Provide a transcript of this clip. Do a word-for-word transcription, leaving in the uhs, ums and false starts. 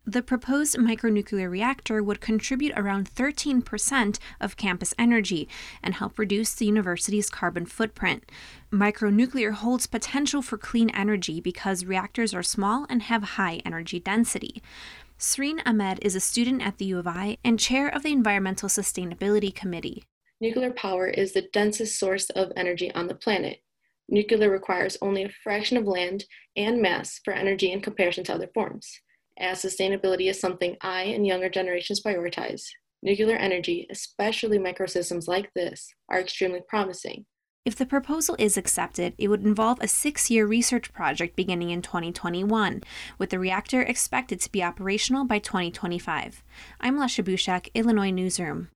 The proposed micronuclear reactor would contribute around thirteen percent of campus energy and help reduce the university's carbon footprint. Micronuclear holds potential for clean energy because reactors are small and have high energy density. Sreen Ahmed is a student at the U of I and chair of the Environmental Sustainability Committee. Nuclear power is the densest source of energy on the planet. Nuclear requires only a fraction of land and mass for energy in comparison to other forms. As sustainability is something I and younger generations prioritize, nuclear energy, especially microsystems like this, are extremely promising. If the proposal is accepted, it would involve a six-year research project beginning in twenty twenty-one, with the reactor expected to be operational by twenty twenty-five. I'm Lasha Bushak, Illinois Newsroom.